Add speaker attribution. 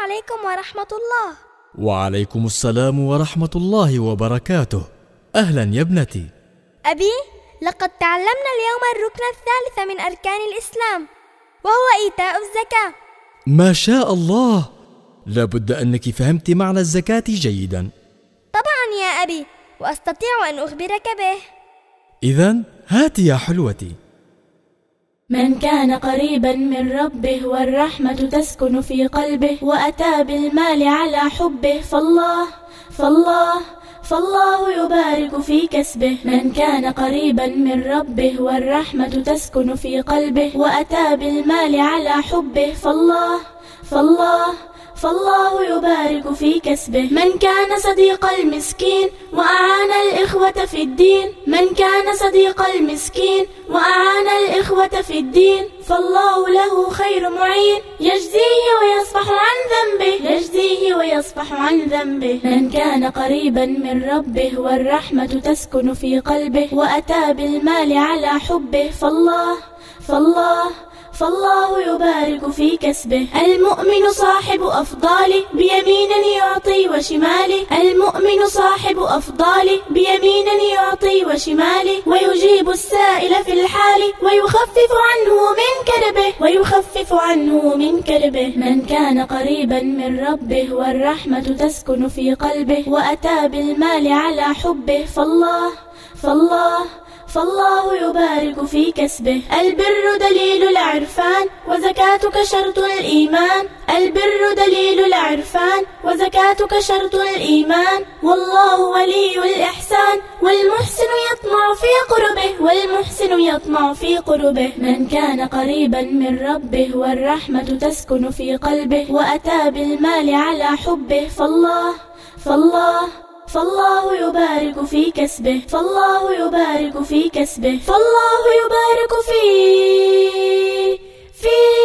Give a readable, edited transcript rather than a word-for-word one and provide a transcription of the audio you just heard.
Speaker 1: عليكم ورحمة الله.
Speaker 2: وعليكم السلام ورحمة الله وبركاته. أهلا يا ابنتي.
Speaker 1: أبي، لقد تعلمنا اليوم الركن الثالث من أركان الإسلام، وهو إيتاء الزكاة.
Speaker 2: ما شاء الله، لابد أنك فهمت معنى الزكاة جيدا.
Speaker 1: طبعا يا أبي، وأستطيع أن أخبرك به.
Speaker 2: إذن هات يا حلوتي.
Speaker 3: من كان قريبا من ربه والرحمة تسكن في قلبه وأتى بالمال على حبه فالله يبارك في كسبه. من كان قريبا من ربه والرحمة تسكن في قلبه وأتى بالمال على حبه فالله يبارك في كسبه. من كان صديق المسكين وأعان الإخوة في الدين، من كان صديق المسكين وأعان الإخوة في الدين، فالله له خير معين يجزيه ويصفح عن ذنبه. من كان قريبا من ربه والرحمة تسكن في قلبه وأتى بالمال على حبه فالله يبارك في كسبه. المؤمن صاحب أفضال بيمين يعطي وشمال، المؤمن صاحب أفضال بيمين يعطي وشمال، ويجيب السائل في الحال ويخفف عنه من كربه. من كان قريبا من ربه والرحمة تسكن في قلبه وأتى بالمال على حبه فالله يبارك في كسبه. البر دليل العرفان وزكاتك شرط الإيمان، البر دليل العرفان وزكاتك شرط الإيمان، والله ولي الإحسان والمحسن يطمع في قربه. من كان قريبا من ربه والرحمة تسكن في قلبه وأتى بالمال على حبه فالله يبارك في كسبه. فالله يبارك في كسبه. فالله يبارك في